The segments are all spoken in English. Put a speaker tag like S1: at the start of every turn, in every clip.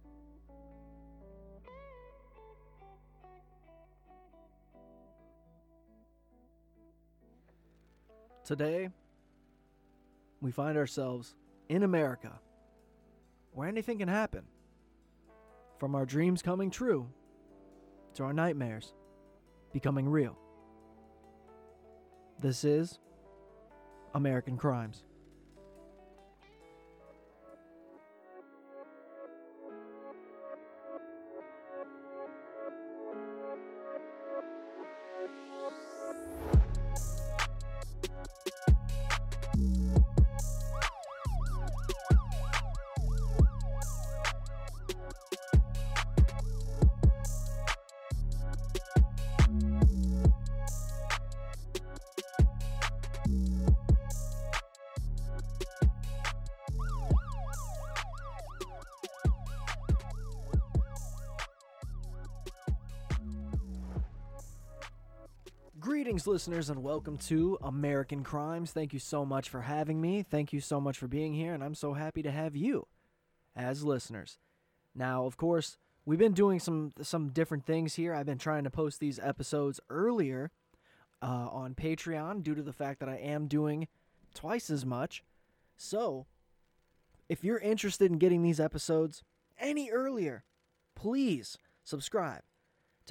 S1: Today, we find ourselves in America, where anything can happen. From our dreams coming true to our nightmares becoming real. This is American Crimes. Greetings, listeners, and welcome to American Crimes. Thank you so much for having me. Thank you so much for being here, and I'm so happy to have you as listeners. Now, of course, we've been doing some different things here. I've been trying to post these episodes earlier on Patreon due to the fact that I am doing twice as much. So, if you're interested in getting these episodes any earlier, please subscribe to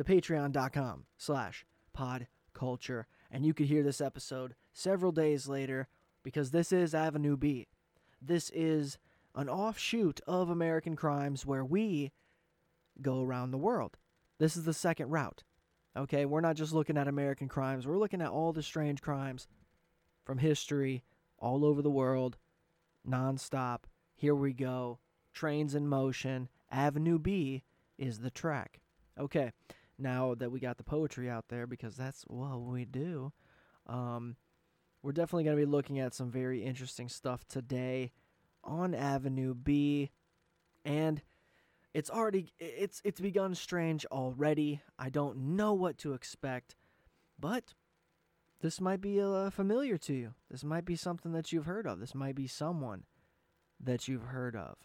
S1: patreon.com/podculture, and you could hear this episode several days later because this is Avenue B. This is an offshoot of American Crimes where we go around the world. This is the second route. Okay, we're not just looking at American crimes. We're looking at all the strange crimes from history all over the world, nonstop. Here we go. Trains in motion. Avenue B is the track. Okay, now that we got the poetry out there, because that's what we do, we're definitely going to be looking at some very interesting stuff today on Avenue B, and it's begun strange already. I don't know what to expect, but this might be familiar to you. This might be something that you've heard of. This might be someone that you've heard of.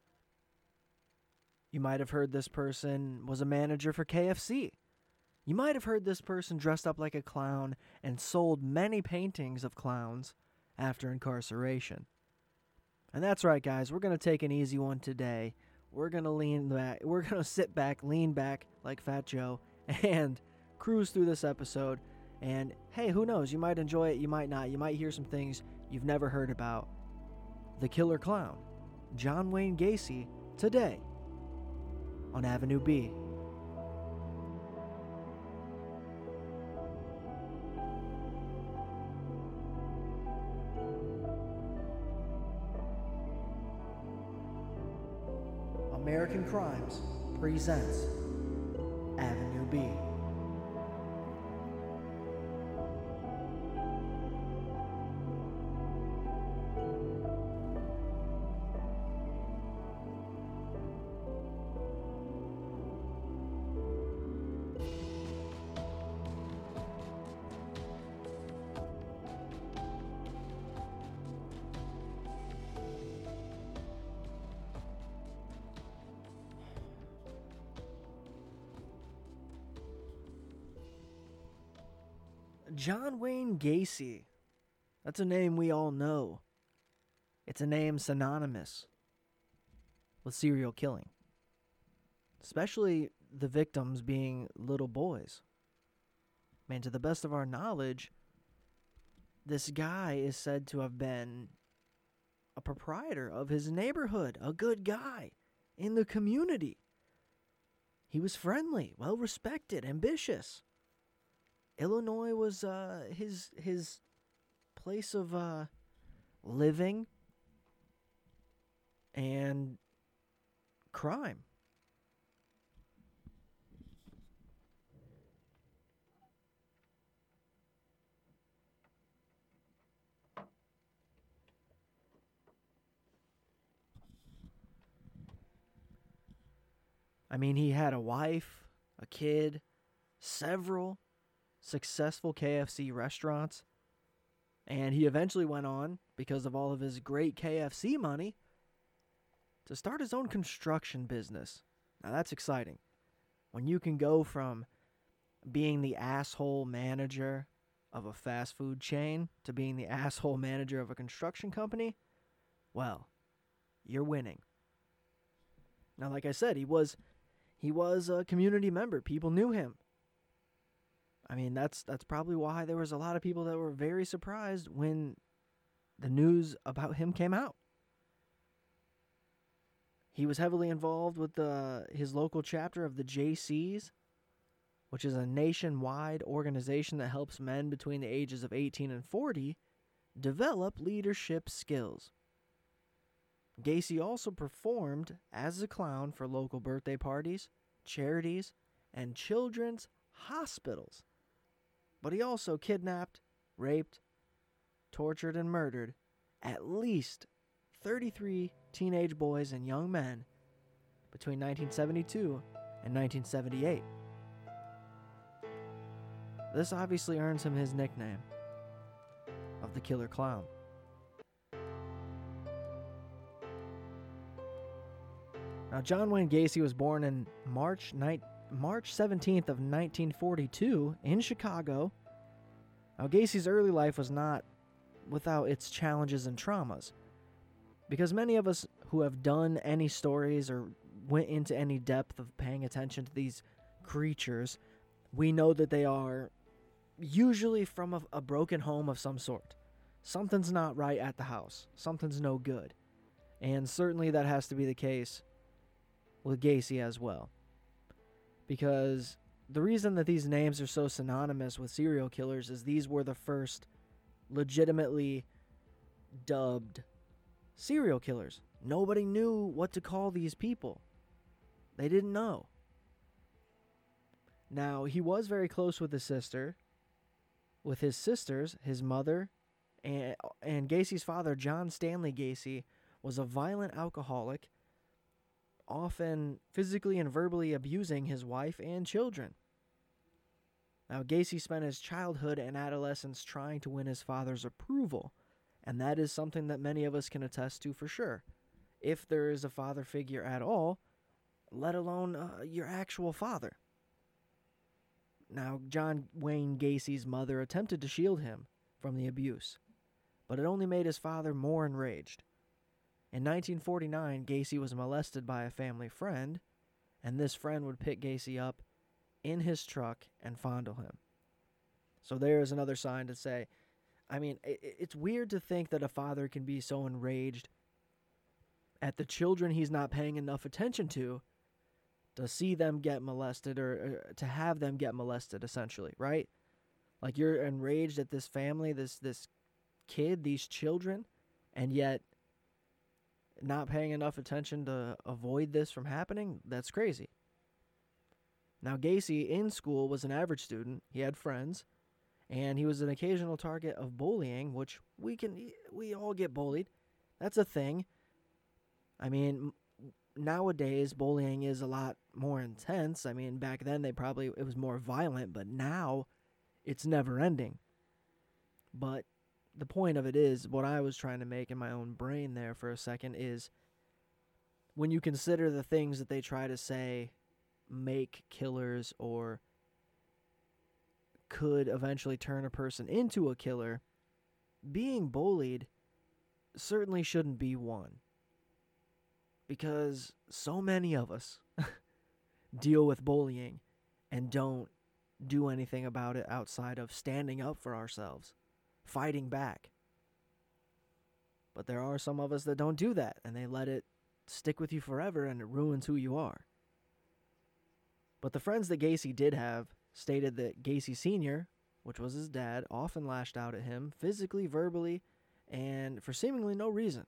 S1: You might have heard this person was a manager for KFC. You might have heard this person dressed up like a clown and sold many paintings of clowns after incarceration. And that's right, guys. We're going to take an easy one today. We're going to lean back. We're going to sit back, lean back like Fat Joe, and cruise through this episode. And hey, who knows? You might enjoy it. You might not. You might hear some things you've never heard about. The Killer Clown, John Wayne Gacy, today on Avenue B. American Crimes presents Avenue B. John Wayne Gacy. That's a name we all know. It's a name synonymous with serial killing, especially the victims being little boys. Man, to the best of our knowledge, this guy is said to have been a proprietor of his neighborhood, a good guy in the community. He was friendly, well-respected, ambitious. Illinois was his place of living and crime. I mean, he had a wife, a kid, several successful KFC restaurants, and he eventually went on, because of all of his great KFC money, to start his own construction business. Now that's exciting. When you can go from being the asshole manager of a fast food chain to being the asshole manager of a construction company, well, you're winning. Now, like I said, he was a community member. People knew him. I mean, that's probably why there was a lot of people that were very surprised when the news about him came out. He was heavily involved with his local chapter of the JCs, which is a nationwide organization that helps men between the ages of 18 and 40 develop leadership skills. Gacy also performed as a clown for local birthday parties, charities, and children's hospitals. But he also kidnapped, raped, tortured, and murdered at least 33 teenage boys and young men between 1972 and 1978. This obviously earns him his nickname of the Killer Clown. Now, John Wayne Gacy was born in March 17th of 1942 in Chicago. Now, Gacy's early life was not without its challenges and traumas, because many of us who have done any stories or went into any depth of paying attention to these creatures, we know that they are usually from a broken home of some sort. Something's not right at the house. Something's no good. And certainly that has to be the case with Gacy as well. Because the reason that these names are so synonymous with serial killers is these were the first legitimately dubbed serial killers. Nobody knew what to call these people. They didn't know. Now, he was very close with his sister, with his sisters, his mother, and Gacy's father, John Stanley Gacy, was a violent alcoholic, often physically and verbally abusing his wife and children. Now, Gacy spent his childhood and adolescence trying to win his father's approval, and that is something that many of us can attest to for sure. If there is a father figure at all, let alone your actual father. Now, John Wayne Gacy's mother attempted to shield him from the abuse, but it only made his father more enraged. In 1949, Gacy was molested by a family friend, and this friend would pick Gacy up in his truck and fondle him. So there is another sign to say, I mean, it's weird to think that a father can be so enraged at the children he's not paying enough attention to see them get molested or to have them get molested, essentially, right? Like, you're enraged at this family, this kid, these children, and yet not paying enough attention to avoid this from happening. That's crazy. Now, Gacy in school was an average student. He had friends, and he was an occasional target of bullying, which we all get bullied. That's a thing. I mean, nowadays bullying is a lot more intense. I mean, back then it was more violent, but now it's never ending. But the point of it is, what I was trying to make in my own brain there for a second is, when you consider the things that they try to say make killers or could eventually turn a person into a killer, being bullied certainly shouldn't be one. Because so many of us deal with bullying and don't do anything about it outside of standing up for ourselves, fighting back. But there are some of us that don't do that, and they let it stick with you forever, and it ruins who you are. But the friends that Gacy did have stated that Gacy Sr., which was his dad, often lashed out at him physically, verbally, and for seemingly no reason.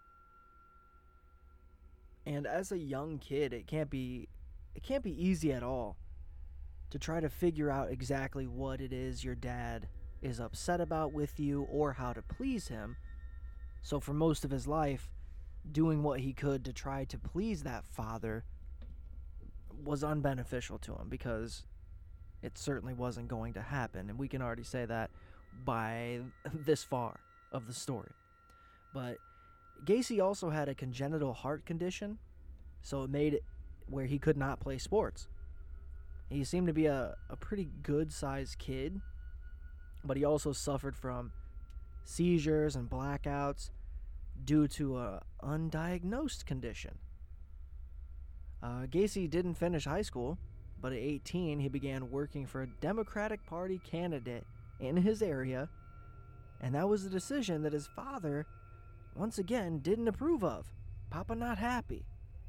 S1: And as a young kid, it can't be easy at all to try to figure out exactly what it is your dad is upset about with you or how to please him. So for most of his life, doing what he could to try to please that father was unbeneficial to him, because it certainly wasn't going to happen. And we can already say that by this far of the story. But Gacy also had a congenital heart condition, so it made it where he could not play sports. He seemed to be a pretty good-sized kid, but he also suffered from seizures and blackouts due to a undiagnosed condition. Gacy didn't finish high school, but at 18 he began working for a Democratic Party candidate in his area, and that was a decision that his father, once again, didn't approve of. Papa not happy.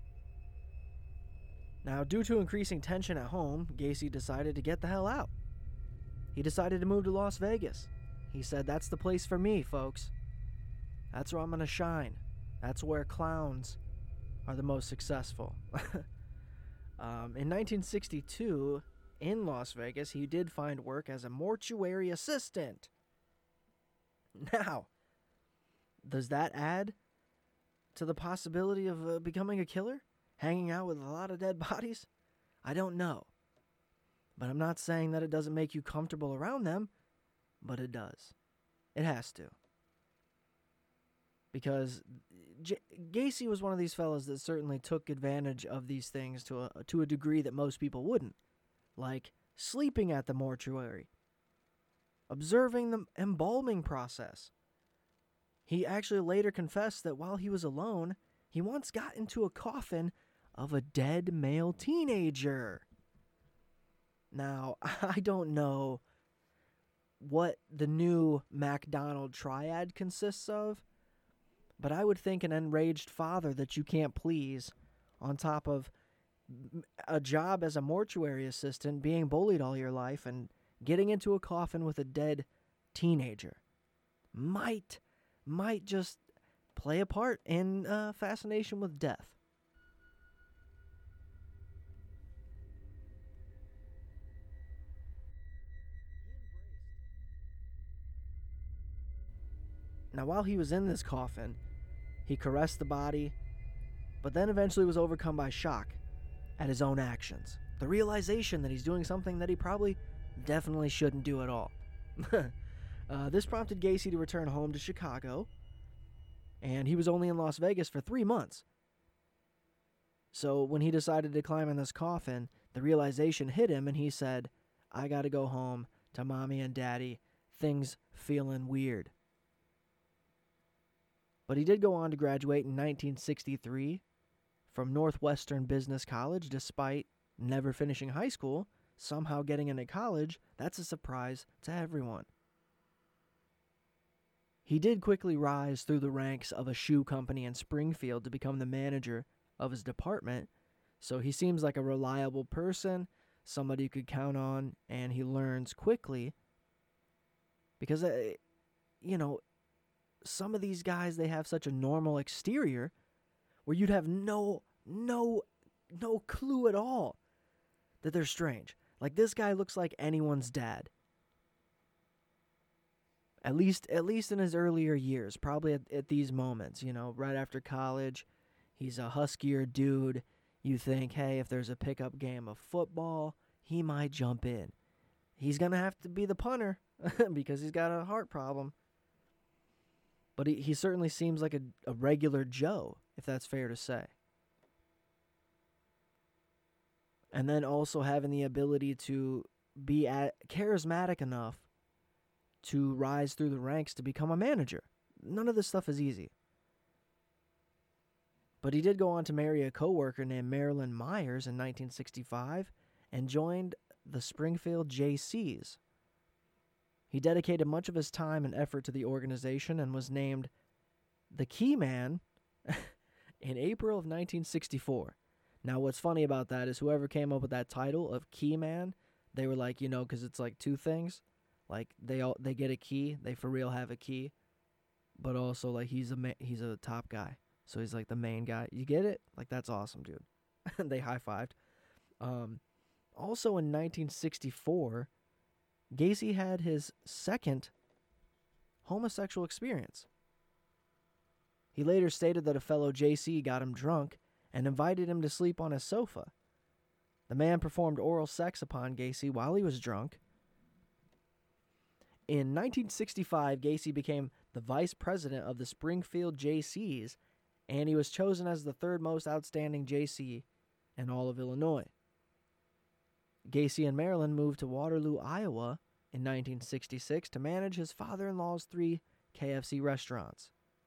S1: Now, due to increasing tension at home, Gacy decided to get the hell out. He decided to move to Las Vegas. He said, "That's the place for me, folks. That's where I'm going to shine. That's where clowns are the most successful." In 1962, in Las Vegas, he did find work as a mortuary assistant. Now, does that add to the possibility of becoming a killer? Hanging out with a lot of dead bodies? I don't know. But I'm not saying that it doesn't make you comfortable around them, but it does. It has to. Because Gacy was one of these fellas that certainly took advantage of these things to a degree that most people wouldn't. Like sleeping at the mortuary, observing the embalming process. He actually later confessed that while he was alone, he once got into a coffin of a dead male teenager. Now, I don't know what the new MacDonald triad consists of, but I would think an enraged father that you can't please, on top of a job as a mortuary assistant, being bullied all your life, and getting into a coffin with a dead teenager, might just play a part in fascination with death. Now, while he was in this coffin, he caressed the body, but then eventually was overcome by shock at his own actions. The realization that he's doing something that he probably definitely shouldn't do at all. This prompted Gacy to return home to Chicago, and he was only in Las Vegas for 3 months. So when he decided to climb in this coffin, the realization hit him, and he said, "I gotta go home to mommy and daddy. Things feeling weird." But he did go on to graduate in 1963 from Northwestern Business College. Despite never finishing high school, somehow getting into college, that's a surprise to everyone. He did quickly rise through the ranks of a shoe company in Springfield to become the manager of his department, so he seems like a reliable person, somebody you could count on, and he learns quickly because, some of these guys, they have such a normal exterior where you'd have no clue at all that they're strange. Like, this guy looks like anyone's dad. At least in his earlier years, probably at these moments, right after college. He's a huskier dude. You think, hey, if there's a pickup game of football, he might jump in. He's going to have to be the punter because he's got a heart problem. But he certainly seems like a regular Joe, if that's fair to say. And then also having the ability to be charismatic enough to rise through the ranks to become a manager. None of this stuff is easy. But he did go on to marry a coworker named Marilyn Myers in 1965 and joined the Springfield Jaycees. He dedicated much of his time and effort to the organization and was named the Key Man in April of 1964. Now, what's funny about that is whoever came up with that title of Key Man, they were like, because it's like two things. Like, they get a key, they for real have a key, but also, like, he's a top guy, so he's like the main guy. You get it? Like, that's awesome, dude. They high-fived. Also in 1964, Gacy had his second homosexual experience. He later stated that a fellow JC got him drunk and invited him to sleep on his sofa. The man performed oral sex upon Gacy while he was drunk. In 1965, Gacy became the vice president of the Springfield Jaycees, and he was chosen as the third most outstanding Jaycee in all of Illinois. Gacy and Marilyn moved to Waterloo, Iowa in 1966 to manage his father-in-law's 3 KFC restaurants.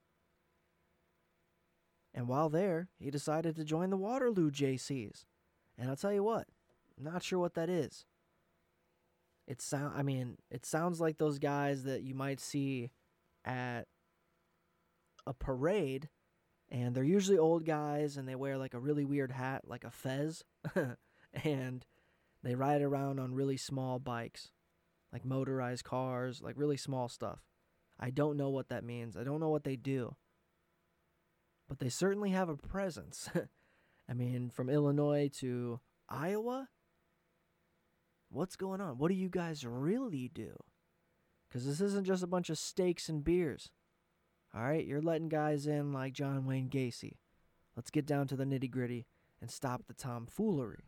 S1: And while there, he decided to join the Waterloo Jaycees. And I'll tell you what, I'm not sure what that is. It sounds like those guys that you might see at a parade, and they're usually old guys, and they wear like a really weird hat, like a fez, and they ride around on really small bikes, like motorized cars, like really small stuff. I don't know what that means. I don't know what they do. But they certainly have a presence. I mean, from Illinois to Iowa? What's going on? What do you guys really do? Because this isn't just a bunch of steaks and beers. All right, you're letting guys in like John Wayne Gacy. Let's get down to the nitty-gritty and stop the tomfoolery.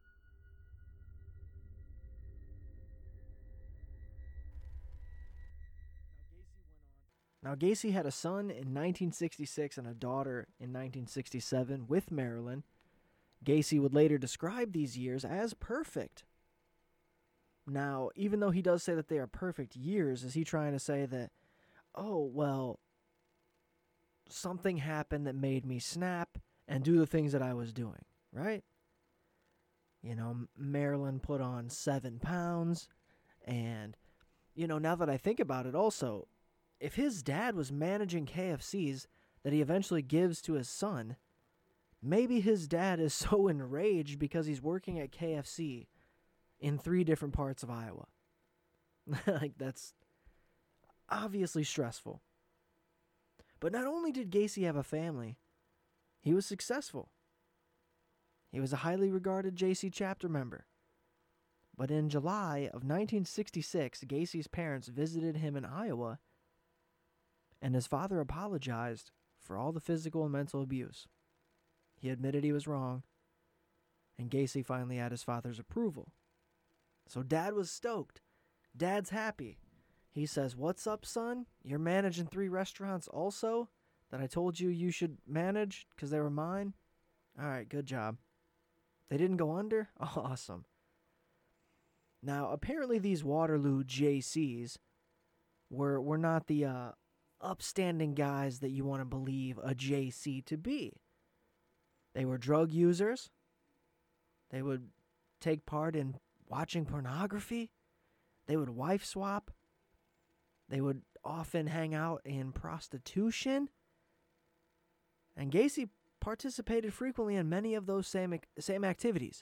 S1: Now, Gacy had a son in 1966 and a daughter in 1967 with Marilyn. Gacy would later describe these years as perfect. Now, even though he does say that they are perfect years, is he trying to say that, oh, well, something happened that made me snap and do the things that I was doing, right? You know, Marilyn put on 7 pounds, and, you know, now that I think about it also, if his dad was managing KFCs that he eventually gives to his son, maybe his dad is so enraged because he's working at KFC in 3 different parts of Iowa. Like, that's obviously stressful. But not only did Gacy have a family, he was successful. He was a highly regarded Jaycee chapter member. But in July of 1966, Gacy's parents visited him in Iowa, and his father apologized for all the physical and mental abuse. He admitted he was wrong, and Gacy finally had his father's approval. So Dad was stoked. Dad's happy. He says, "What's up, son? You're managing 3 restaurants also that I told you should manage because they were mine? All right, good job. They didn't go under? Awesome." Now, apparently these Waterloo Jaycees were not the upstanding guys that you want to believe a Jaycee to be. They were drug users. They would take part in watching pornography. They would wife swap. They would often hang out in prostitution. And Gacy participated frequently in many of those same activities.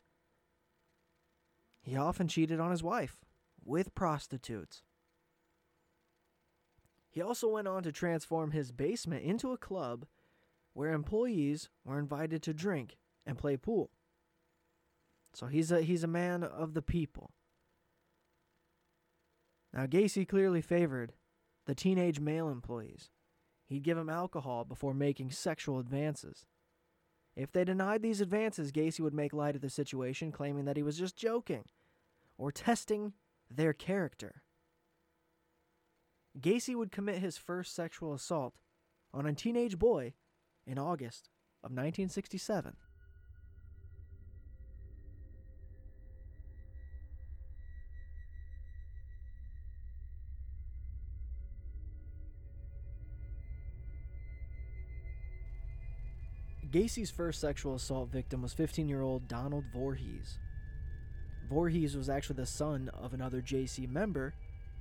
S1: He often cheated on his wife with prostitutes. He also went on to transform his basement into a club where employees were invited to drink and play pool. So he's a man of the people. Now, Gacy clearly favored the teenage male employees. He'd give them alcohol before making sexual advances. If they denied these advances, Gacy would make light of the situation, claiming that he was just joking or testing their character. Gacy would commit his first sexual assault on a teenage boy in August of 1967. Gacy's first sexual assault victim was 15-year-old Donald Voorhees. Voorhees was actually the son of another Jaycee member.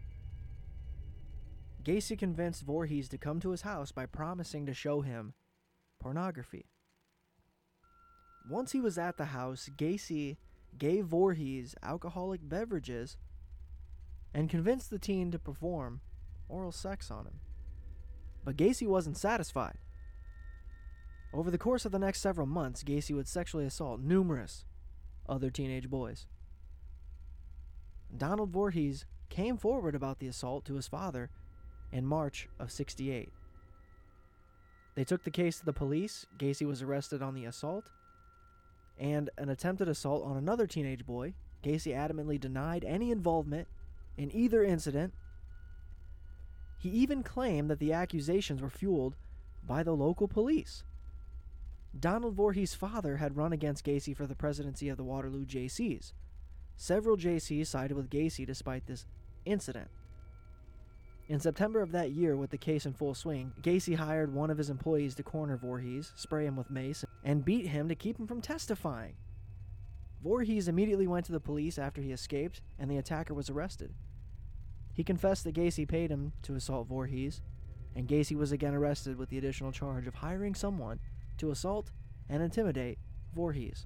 S1: Gacy convinced Voorhees to come to his house by promising to show him pornography. Once he was at the house, Gacy gave Voorhees alcoholic beverages and convinced the teen to perform oral sex on him. But Gacy wasn't satisfied. Over the course of the next several months, Gacy would sexually assault numerous other teenage boys. Donald Voorhees came forward about the assault to his father in March of '68. They took the case to the police. Gacy was arrested on the assault and an attempted assault on another teenage boy. Gacy adamantly denied any involvement in either incident. He even claimed that the accusations were fueled by the local police. Donald Voorhees' father had run against Gacy for the presidency of the Waterloo Jaycees. Several Jaycees sided with Gacy despite this incident. In September of that year, with the case in full swing, Gacy hired one of his employees to corner Voorhees, spray him with mace, and beat him to keep him from testifying. Voorhees immediately went to the police after he escaped, and the attacker was arrested. He confessed that Gacy paid him to assault Voorhees, and Gacy was again arrested with the additional charge of hiring someone to assault and intimidate Voorhees.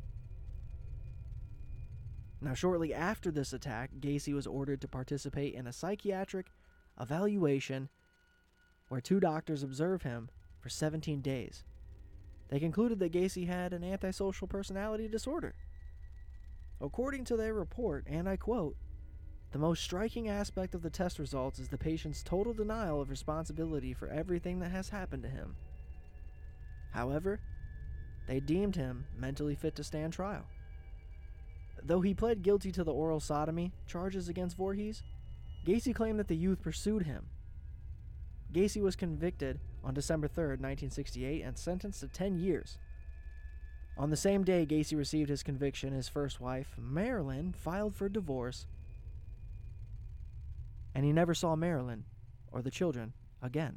S1: Now, shortly after this attack, Gacy was ordered to participate in a psychiatric evaluation where 2 doctors observed him for 17 days. They concluded that Gacy had an antisocial personality disorder. According to their report, and I quote, "The most striking aspect of the test results is the patient's total denial of responsibility for everything that has happened to him. However, they deemed him mentally fit to stand trial." Though he pled guilty to the oral sodomy charges against Voorhees, Gacy claimed that the youth pursued him. Gacy was convicted on December 3rd, 1968, and sentenced to 10 years. On the same day Gacy received his conviction, his first wife, Marilyn, filed for divorce, and he never saw Marilyn or the children again.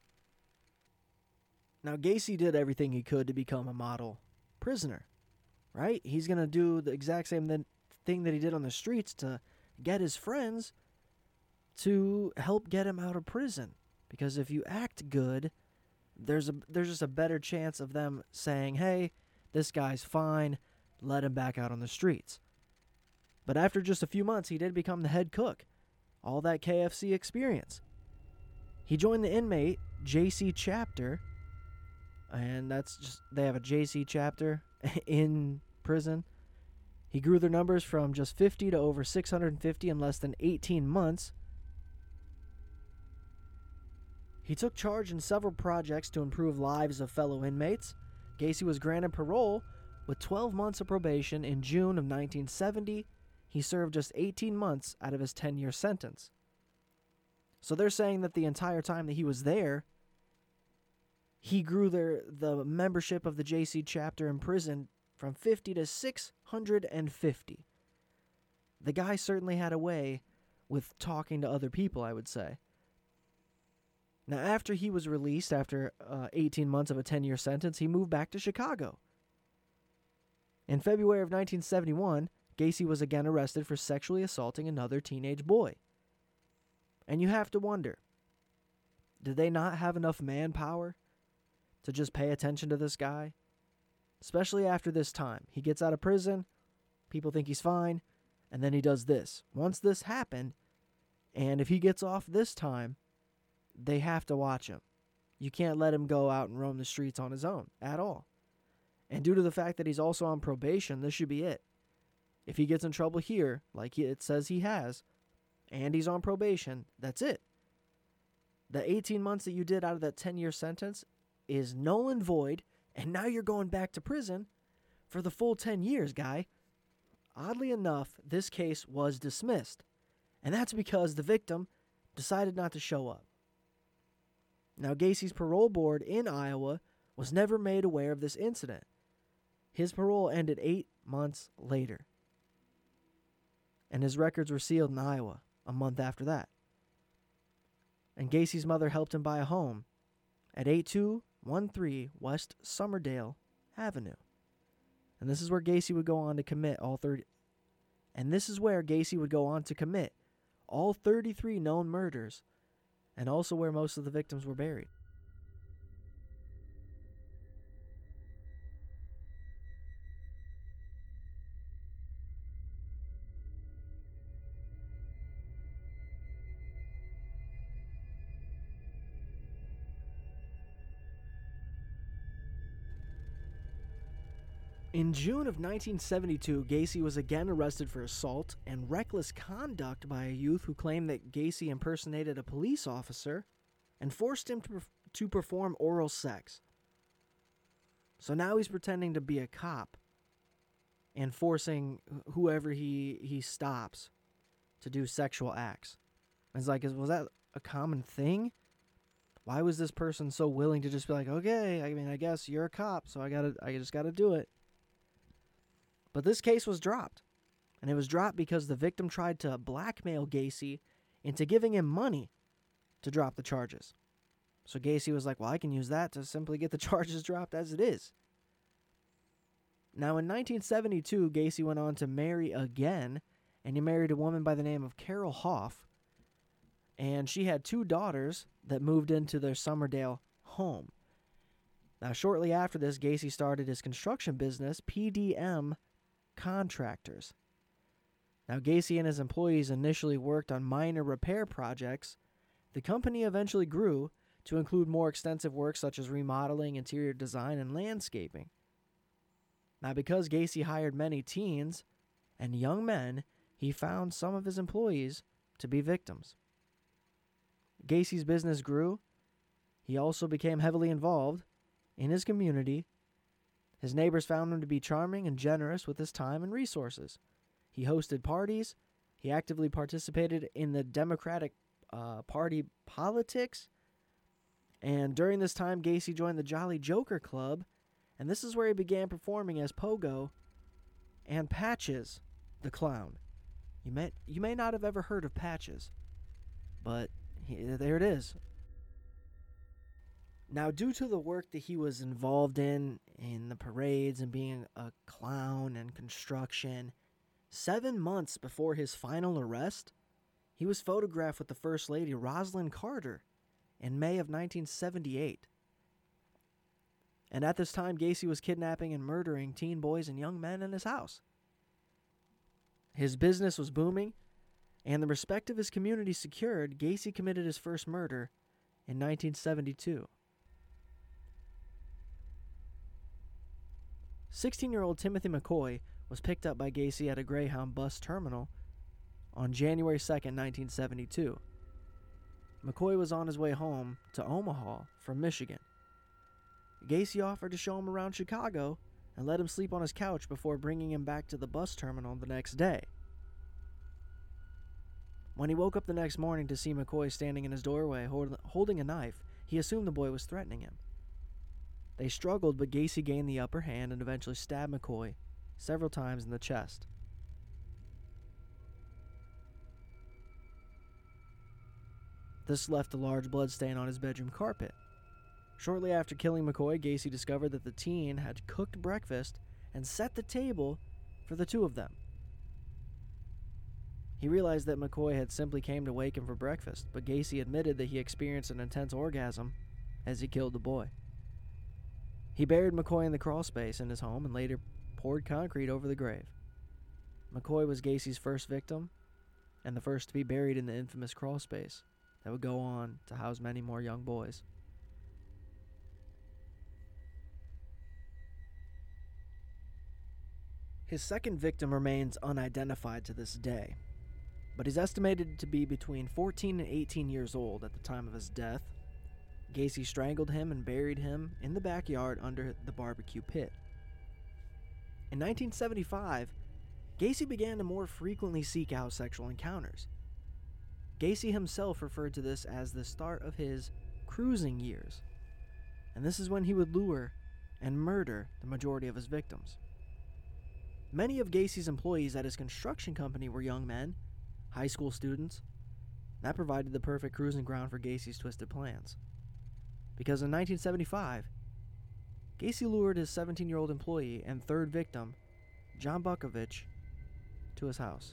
S1: Now, Gacy did everything he could to become a model prisoner, right? He's going to do the exact same thing that he did on the streets to get his friends to help get him out of prison. Because if you act good, there's just a better chance of them saying, hey, this guy's fine, let him back out on the streets. But after just a few months, he did become the head cook. All that KFC experience. He joined the inmate JC chapter, and they have a JC chapter in prison. He grew their numbers from just 50 to over 650 in less than 18 months. He took charge in several projects to improve lives of fellow inmates. Gacy was granted parole with 12 months of probation in June of 1970. He served just 18 months out of his 10-year sentence. So they're saying that the entire time that he was there, he grew the membership of the JC chapter in prison from 50 to 650. The guy certainly had a way with talking to other people, I would say. Now, after he was released, after 18 months of a 10-year sentence, he moved back to Chicago. In February of 1971, Gacy was again arrested for sexually assaulting another teenage boy. And you have to wonder, did they not have enough manpower to just pay attention to this guy? Especially after this time. He gets out of prison, people think he's fine, and then he does this. Once this happened, and if he gets off this time, they have to watch him. You can't let him go out and roam the streets on his own at all. And due to the fact that he's also on probation, this should be it. If he gets in trouble here, like it says he has, and he's on probation, that's it. The 18 months that you did out of that 10-year sentence is null and void, and now you're going back to prison for the full 10 years, guy. Oddly enough, this case was dismissed, and that's because the victim decided not to show up. Now, Gacy's parole board in Iowa was never made aware of this incident. His parole ended 8 months later, and his records were sealed in Iowa a month after that. And Gacy's mother helped him buy a home at 8213 West Summerdale Avenue. And this is where Gacy would go on to commit all 33 known murders, and also where most of the victims were buried. In June of 1972, Gacy was again arrested for assault and reckless conduct by a youth who claimed that Gacy impersonated a police officer and forced him to perform oral sex. So now he's pretending to be a cop and forcing whoever he stops to do sexual acts. It's like, was that a common thing? Why was this person so willing to just be like, okay, I mean, I guess you're a cop, so I just gotta do it. But this case was dropped. And it was dropped because the victim tried to blackmail Gacy into giving him money to drop the charges. So Gacy was like, well, I can use that to simply get the charges dropped as it is. Now, in 1972, Gacy went on to marry again, and he married a woman by the name of Carol Hoff. And she had 2 daughters that moved into their Summerdale home. Now, shortly after this, Gacy started his construction business, PDM Contractors. Now, Gacy and his employees initially worked on minor repair projects. The company eventually grew to include more extensive work such as remodeling, interior design, and landscaping. Now, because Gacy hired many teens and young men, he found some of his employees to be victims. Gacy's business grew. He also became heavily involved in his community. His neighbors found him to be charming and generous with his time and resources. He hosted parties. He actively participated in the Democratic Party politics. And during this time, Gacy joined the Jolly Joker Club. And this is where he began performing as Pogo and Patches the Clown. You may not have ever heard of Patches, but there it is. Now, due to the work that he was involved in the parades and being a clown and construction, 7 months before his final arrest, he was photographed with the First Lady, Rosalynn Carter, in May of 1978. And at this time, Gacy was kidnapping and murdering teen boys and young men in his house. His business was booming, and the respect of his community secured, Gacy committed his first murder in 1972. 16-year-old Timothy McCoy was picked up by Gacy at a Greyhound bus terminal on January 2nd, 1972. McCoy was on his way home to Omaha from Michigan. Gacy offered to show him around Chicago and let him sleep on his couch before bringing him back to the bus terminal the next day. When he woke up the next morning to see McCoy standing in his doorway holding a knife, he assumed the boy was threatening him. They struggled, but Gacy gained the upper hand and eventually stabbed McCoy several times in the chest. This left a large bloodstain on his bedroom carpet. Shortly after killing McCoy, Gacy discovered that the teen had cooked breakfast and set the table for the 2 of them. He realized that McCoy had simply came to wake him for breakfast, but Gacy admitted that he experienced an intense orgasm as he killed the boy. He buried McCoy in the crawlspace in his home and later poured concrete over the grave. McCoy was Gacy's first victim and the first to be buried in the infamous crawlspace that would go on to house many more young boys. His second victim remains unidentified to this day, but he's estimated to be between 14 and 18 years old at the time of his death. Gacy strangled him and buried him in the backyard under the barbecue pit. In 1975, Gacy began to more frequently seek out sexual encounters. Gacy himself referred to this as the start of his cruising years, and this is when he would lure and murder the majority of his victims. Many of Gacy's employees at his construction company were young men, high school students. That provided the perfect cruising ground for Gacy's twisted plans. Because in 1975, Gacy lured his 17-year-old employee and third victim, John Bukovich, to his house.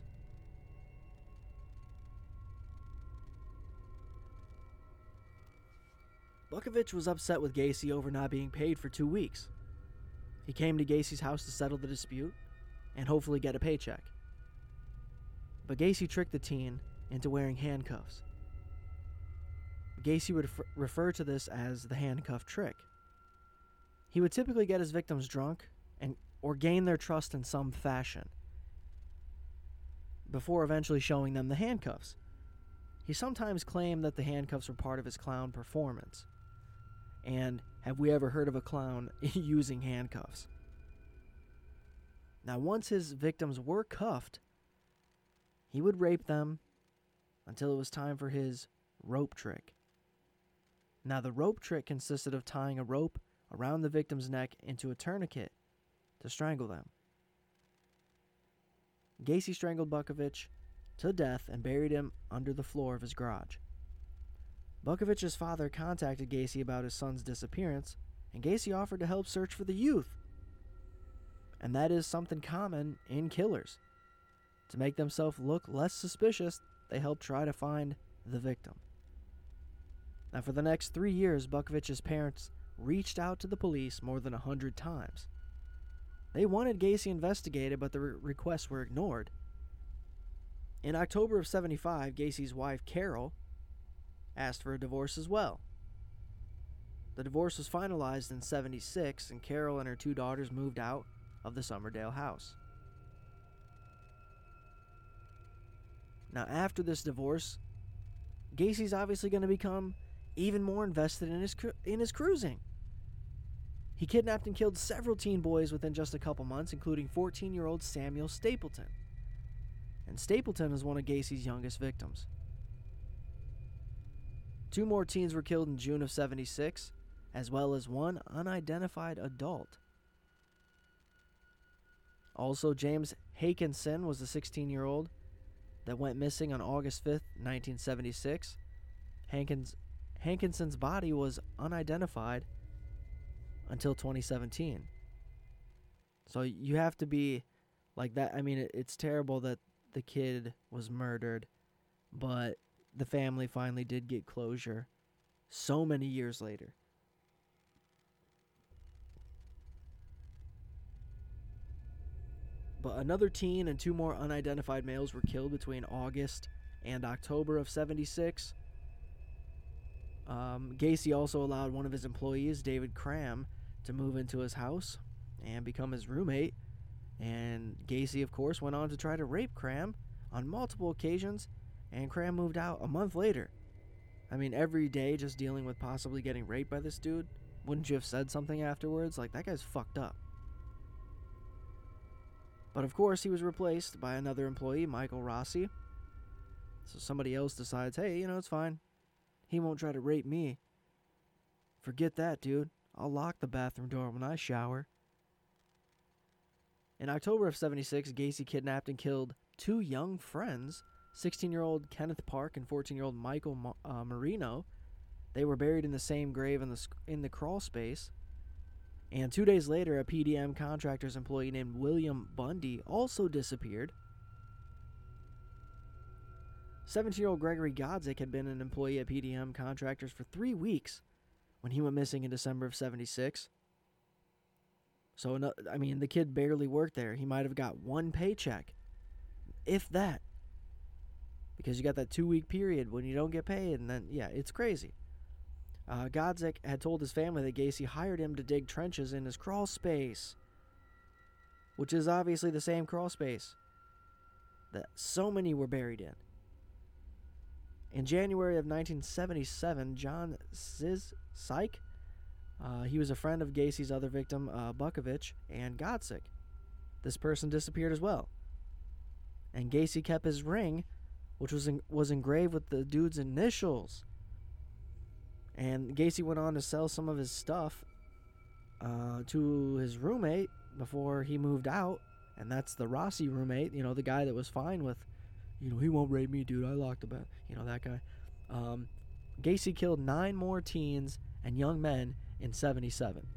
S1: Bukovich was upset with Gacy over not being paid for 2 weeks. He came to Gacy's house to settle the dispute and hopefully get a paycheck. But Gacy tricked the teen into wearing handcuffs. Gacy would refer to this as the handcuff trick. He would typically get his victims drunk or gain their trust in some fashion before eventually showing them the handcuffs. He sometimes claimed that the handcuffs were part of his clown performance. And have we ever heard of a clown using handcuffs? Now, once his victims were cuffed, he would rape them until it was time for his rope trick. Now, the rope trick consisted of tying a rope around the victim's neck into a tourniquet to strangle them. Gacy strangled Bukovich to death and buried him under the floor of his garage. Bukovich's father contacted Gacy about his son's disappearance, and Gacy offered to help search for the youth. And that is something common in killers. To make themselves look less suspicious, they help try to find the victim. Now, for the next 3 years, Bukovich's parents reached out to the police more than 100 times. They wanted Gacy investigated, but the requests were ignored. In October of 75, Gacy's wife, Carol, asked for a divorce as well. The divorce was finalized in 76, and Carol and her 2 daughters moved out of the Summerdale house. Now, after this divorce, Gacy's obviously going to become even more invested in his cruising. He kidnapped and killed several teen boys within just a couple months, including 14-year-old Samuel Stapleton. And Stapleton is one of Gacy's youngest victims. 2 more teens were killed in June of 76, as well as 1 unidentified adult. Also, James Hakinson was the 16-year-old that went missing on August 5th, 1976. Hankinson's body was unidentified until 2017. So you have to be like that. I mean, it's terrible that the kid was murdered, but the family finally did get closure so many years later. But another teen and 2 more unidentified males were killed between August and October of 76. Gacy also allowed one of his employees, David Cram, to move into his house and become his roommate. And Gacy, of course, went on to try to rape Cram on multiple occasions, and Cram moved out a month later. I mean, every day just dealing with possibly getting raped by this dude. Wouldn't you have said something afterwards? Like, that guy's fucked up. But of course, he was replaced by another employee, Michael Rossi. So somebody else decides, hey, it's fine. He won't try to rape me. Forget that, dude. I'll lock the bathroom door when I shower. In October of 76, Gacy kidnapped and killed 2 young friends, 16-year-old Kenneth Park and 14-year-old Michael Marino. They were buried in the same grave in the crawl space. And 2 days later, a PDM contractor's employee named William Bundy also disappeared. 17-year-old Gregory Godzik had been an employee at PDM Contractors for 3 weeks when he went missing in December of 76. So, the kid barely worked there. He might have got 1 paycheck, if that. Because you got that 2-week period when you don't get paid, and then, it's crazy. Godzik had told his family that Gacy hired him to dig trenches in his crawl space, which is obviously the same crawl space that so many were buried in. In January of 1977, John Syke, he was a friend of Gacy's other victim, Bukovich, and Godzik. This person disappeared as well. And Gacy kept his ring, which was engraved with the dude's initials. And Gacy went on to sell some of his stuff to his roommate before he moved out. And that's the Rossi roommate, the guy that was fine with, he won't rape me, dude. I locked the bed. That guy. Gacy killed 9 more teens and young men in 77.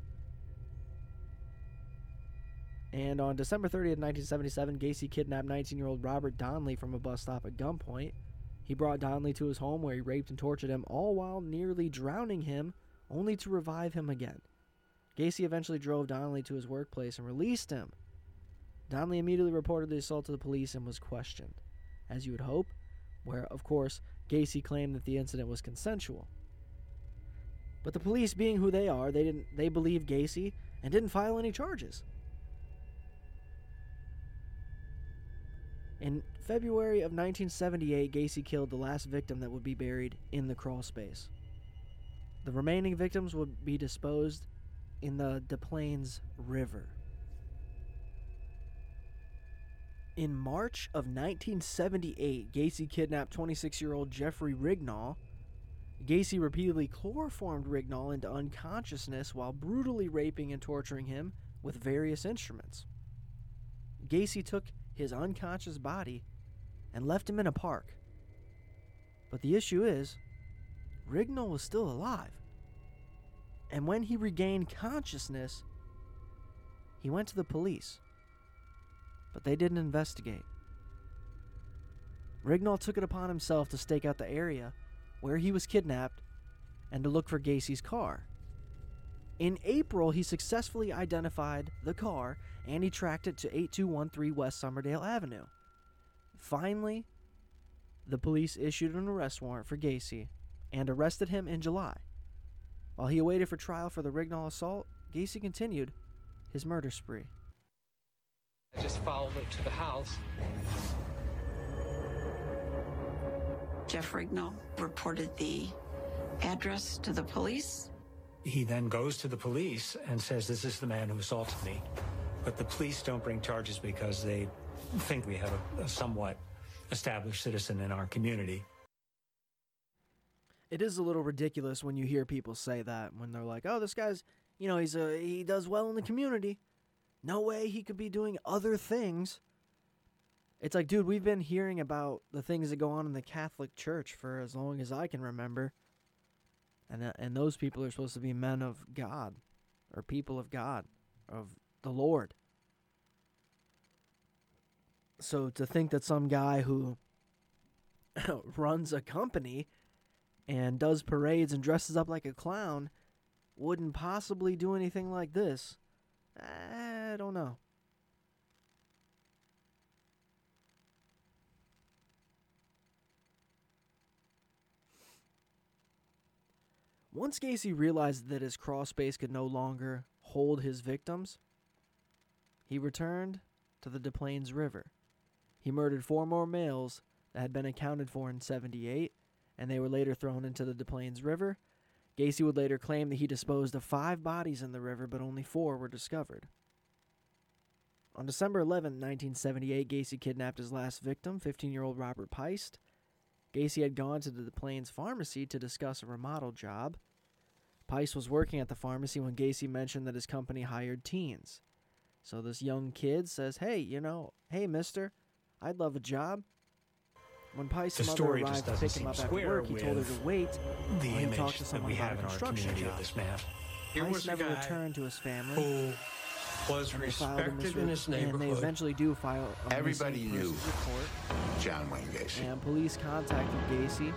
S1: And on December 30th, 1977, Gacy kidnapped 19-year-old Robert Donnelly from a bus stop at gunpoint. He brought Donnelly to his home where he raped and tortured him, all while nearly drowning him, only to revive him again. Gacy eventually drove Donnelly to his workplace and released him. Donnelly immediately reported the assault to the police and was questioned, as you would hope, where, of course, Gacy claimed that the incident was consensual. But the police, being who they are, they believed Gacy and didn't file any charges. In February of 1978, Gacy killed the last victim that would be buried in the crawl space. The remaining victims would be disposed in the Des Plaines River. In March of 1978, Gacy kidnapped 26-year-old Jeffrey Rignall Gacy repeatedly chloroformed Rignall into unconsciousness while brutally raping and torturing him with various instruments. Gacy took his unconscious body and left him in a park. But the issue is, Rignall was still alive. And when he regained consciousness, he went to the police. But they didn't investigate. Rignall took it upon himself to stake out the area where he was kidnapped and to look for Gacy's car. In April, he successfully identified the car and he tracked it to 8213 West Summerdale Avenue. Finally, the police issued an arrest warrant for Gacy and arrested him in July. While he awaited for trial for the Rignall assault, Gacy continued his murder spree.
S2: I just followed it to the house.
S3: Jeff Rignall reported the address to the police.
S4: He then goes to the police and says, this is the man who assaulted me. But the police don't bring charges because they think we have a somewhat established citizen in our community.
S1: It is a little ridiculous when you hear people say that, when they're like, oh, this guy's, he does well in the community. No way he could be doing other things. It's like, dude, we've been hearing about the things that go on in the Catholic Church for as long as I can remember. And those people are supposed to be men of God, or people of God, of the Lord. So to think that some guy who runs a company and does parades and dresses up like a clown wouldn't possibly do anything like this, I don't know. Once Gacy realized that his crawl space could no longer hold his victims, he returned to the Des Plaines River. He murdered 4 more males that had been accounted for in 78, and they were later thrown into the Des Plaines River. Gacy would later claim that he disposed of 5 bodies in the river, but only 4 were discovered. On December 11, 1978, Gacy kidnapped his last victim, 15-year-old Robert Peist. Gacy had gone to the Des Plaines pharmacy to discuss a remodel job. Peist was working at the pharmacy when Gacy mentioned that his company hired teens. So this young kid says, hey, mister, I'd love a job. When Peist's mother arrived to pick him up after work, he told her to wait while he talked to someone about a construction job. Peist never returned to his family.
S2: Was respected in his neighborhood.
S1: And they eventually do file a
S5: Everybody
S1: missing
S5: knew
S1: persons report.
S5: John Wayne Gacy.
S1: And police contacted Gacy.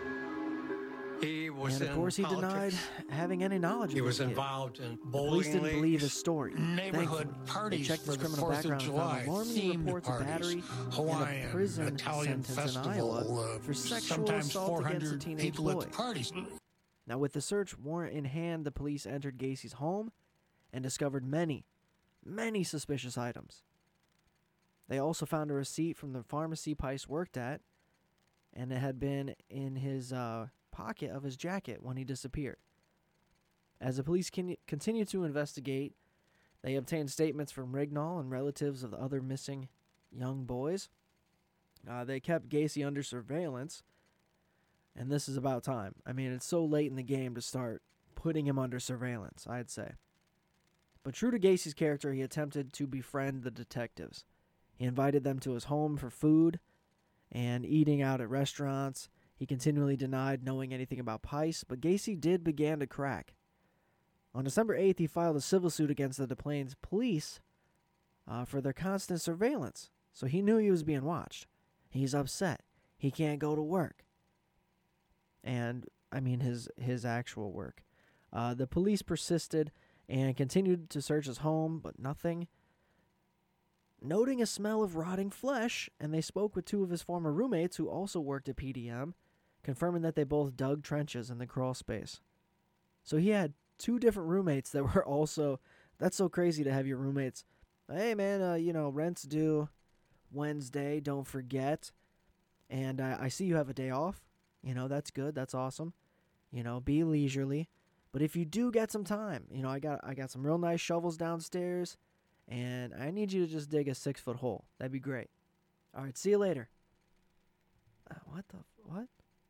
S2: He was
S1: and of course he denied having any knowledge of
S2: He was
S1: this kid.
S2: involved in
S1: The
S2: bowling
S1: police didn't
S2: leagues,
S1: believe his story.
S2: neighborhood
S1: Thankfully,
S2: parties
S1: they checked his
S2: for the
S1: criminal
S2: 4th of
S1: background and
S2: July,
S1: found alarming
S2: themed
S1: reports of
S2: parties,
S1: battery
S2: Hawaiian,
S1: and a prison
S2: Italian
S1: sentence in
S2: festival,
S1: Iowa for sexual
S2: sometimes
S1: assault against a
S2: 400
S1: teenage
S2: people
S1: boy.
S2: at the parties.
S1: Now, with the search warrant in hand, the police entered Gacy's home and discovered many suspicious items. They also found a receipt from the pharmacy Peist worked at, and it had been in his pocket of his jacket when he disappeared. As the police continued to investigate, they obtained statements from Rignall and relatives of the other missing young boys. They kept Gacy under surveillance, and this is about time. I mean, it's so late in the game to start putting him under surveillance, I'd say. But true to Gacy's character, he attempted to befriend the detectives. He invited them to his home for food and eating out at restaurants. He continually denied knowing anything about Peist, but Gacy did begin to crack. On December 8th, he filed a civil suit against the Des Plaines police for their constant surveillance. So he knew he was being watched. He's upset. He can't go to work. And, I mean, his actual work. The police persisted and continued to search his home, but nothing. Noting a smell of rotting flesh, and they spoke with 2 of his former roommates who also worked at PDM, confirming that they both dug trenches in the crawl space. So he had 2 different roommates that were also... That's so crazy to have your roommates. Hey, man, rent's due Wednesday, don't forget. And I see you have a day off. That's good, that's awesome. Be leisurely. But if you do get some time, I got some real nice shovels downstairs, and I need you to just dig a 6-foot hole. That'd be great. All right, see you later. What?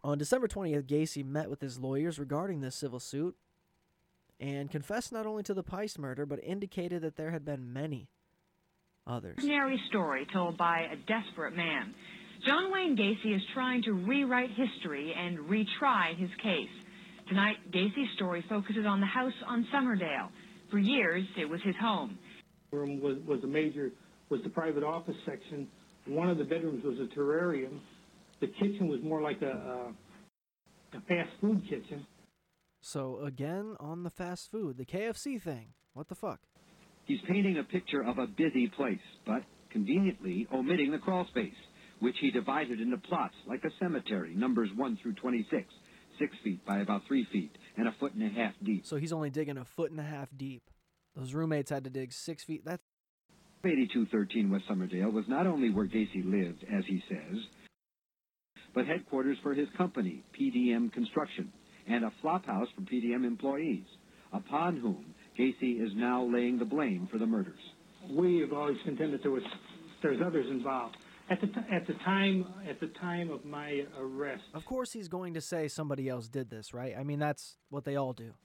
S1: On December 20th, Gacy met with his lawyers regarding this civil suit and confessed not only to the Pice murder, but indicated that there had been many others.
S5: Ordinary story told by a desperate man. John Wayne Gacy is trying to rewrite history and retry his case. Tonight, Gacy's story focuses on the house on Summerdale. For years, it was his home.
S6: Room was the private office section. One of the bedrooms was a terrarium. The kitchen was more like a fast food kitchen.
S1: So again, on the fast food, the KFC thing. What the fuck?
S7: He's painting a picture of a busy place, but conveniently omitting the crawl space, which he divided into plots like a cemetery, numbers 1 through 26, 6 feet by about 3 feet, and 1.5 feet deep.
S1: So he's only digging 1.5 feet deep. Those roommates had to dig 6 feet. That's
S7: 8213 West Summerdale was not only where Gacy lived, as he says, but headquarters for his company, PDM Construction, and a flophouse for PDM employees, upon whom Gacy is now laying the blame for the murders.
S6: We have always contended there's others involved. At the time of my arrest.
S1: Of course he's going to say somebody else did this, right? I mean, that's what they all do.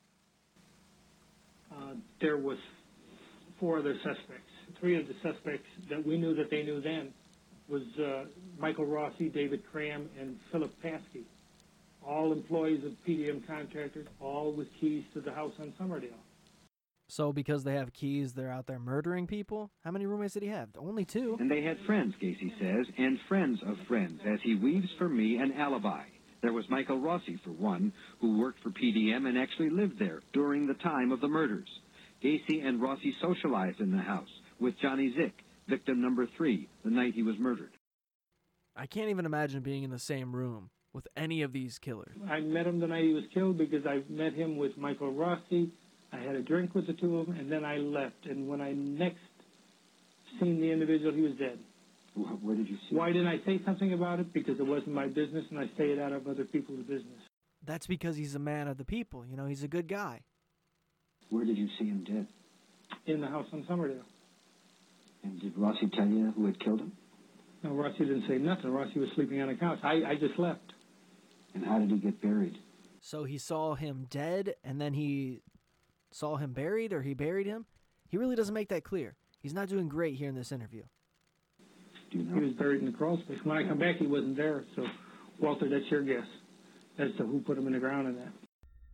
S6: There was 4 other suspects. 3 of the suspects that we knew that they knew then was Michael Rossi, David Cram, and Philip Paskey. All employees of PDM Contractors, all with keys to the house on Summerdale.
S1: So because they have keys, they're out there murdering people? How many roommates did he have? Only 2.
S7: And they had friends, Gacy says, and friends of friends, as he weaves for me an alibi. There was Michael Rossi, for one, who worked for PDM and actually lived there during the time of the murders. Gacy and Rossi socialized in the house with Johnny Zick, victim number 3, the night he was murdered.
S1: I can't even imagine being in the same room with any of these killers.
S6: I met him the night he was killed because I met him with Michael Rossi. I had a drink with the 2 of them, and then I left. And when I next seen the individual, he was dead.
S7: Where did you see him?
S6: Why didn't I say something about it? Because it wasn't my business, and I stayed out of other people's business.
S1: That's because he's a man of the people. You know, he's a good guy.
S7: Where did you see him dead?
S6: In the house on Summerdale.
S7: And did Rossi tell you who had killed him?
S6: No, Rossi didn't say nothing. Rossi was sleeping on a couch. I just left.
S7: And how did he get buried?
S1: So he saw him dead, and then he saw him buried, or he buried him? He really doesn't make that clear. He's not doing great here in this interview.
S7: Do you know?
S6: He was buried in the crawl space. When I come back, he wasn't there. So, Walter, that's your guess as to who put him in the ground and that.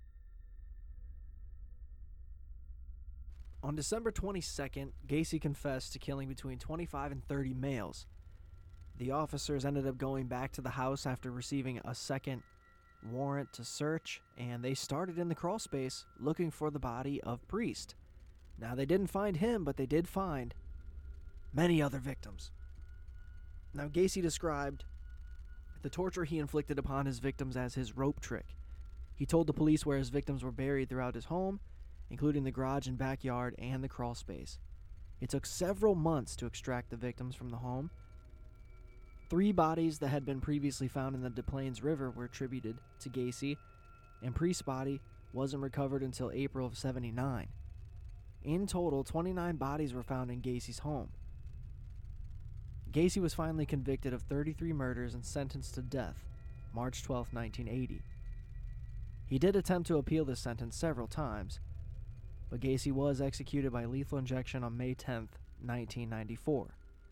S1: On December 22nd, Gacy confessed to killing between 25 and 30 males. The officers ended up going back to the house after receiving a second warrant to search, and they started in the crawl space looking for the body of Priest. Now, they didn't find him, but they did find many other victims. Now, Gacy described the torture he inflicted upon his victims as his rope trick. He told the police where his victims were buried throughout his home, including the garage and backyard and the crawl space. It took several months to extract the victims from the home. 3 bodies that had been previously found in the Des Plaines River were attributed to Gacy, and Priest's body wasn't recovered until April of '79. In total, 29 bodies were found in Gacy's home. Gacy was finally convicted of 33 murders and sentenced to death, March 12, 1980. He did attempt to appeal this sentence several times, but Gacy was executed by lethal injection on May 10, 1994.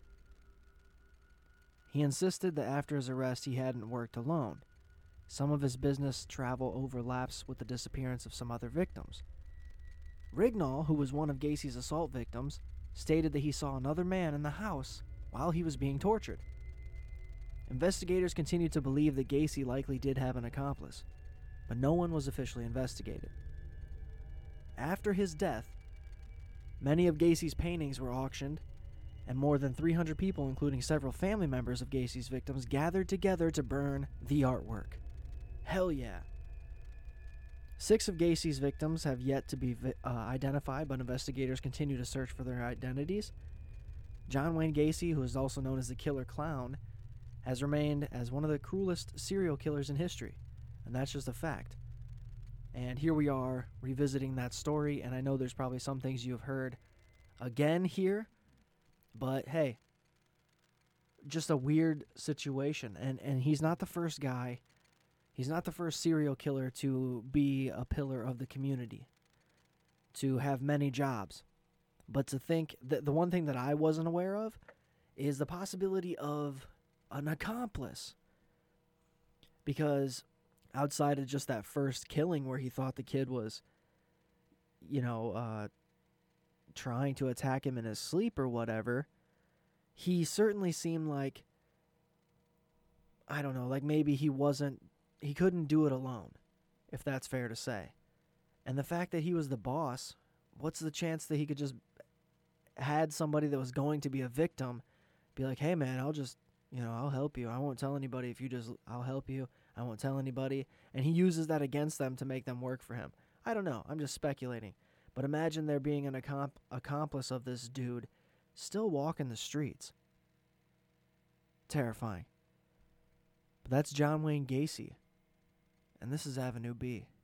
S1: He insisted that after his arrest he hadn't worked alone. Some of his business travel overlaps with the disappearance of some other victims. Rignall, who was one of Gacy's assault victims, stated that he saw another man in the house while he was being tortured. Investigators continued to believe that Gacy likely did have an accomplice, but no one was officially investigated. After his death, many of Gacy's paintings were auctioned, and more than 300 people, including several family members of Gacy's victims, gathered together to burn the artwork. Hell yeah. 6 of Gacy's victims have yet to be identified, but investigators continue to search for their identities. John Wayne Gacy, who is also known as the Killer Clown, has remained as one of the cruelest serial killers in history, and that's just a fact. And here we are revisiting that story, and I know there's probably some things you have heard again here, but hey, just a weird situation. And he's not the first guy. He's not the first serial killer to be a pillar of the community, to have many jobs. But to think that the one thing that I wasn't aware of is the possibility of an accomplice. Because outside of just that first killing where he thought the kid was, trying to attack him in his sleep or whatever, he certainly seemed like, I don't know, like maybe he couldn't do it alone, if that's fair to say. And the fact that he was the boss, what's the chance that he could just had somebody that was going to be a victim be like, hey man, I'll help you. I won't tell anybody I'll help you. I won't tell anybody. And he uses that against them to make them work for him. I don't know. I'm just speculating. But imagine there being an accomplice of this dude still walking the streets. Terrifying. But that's John Wayne Gacy. And this is Avenue B.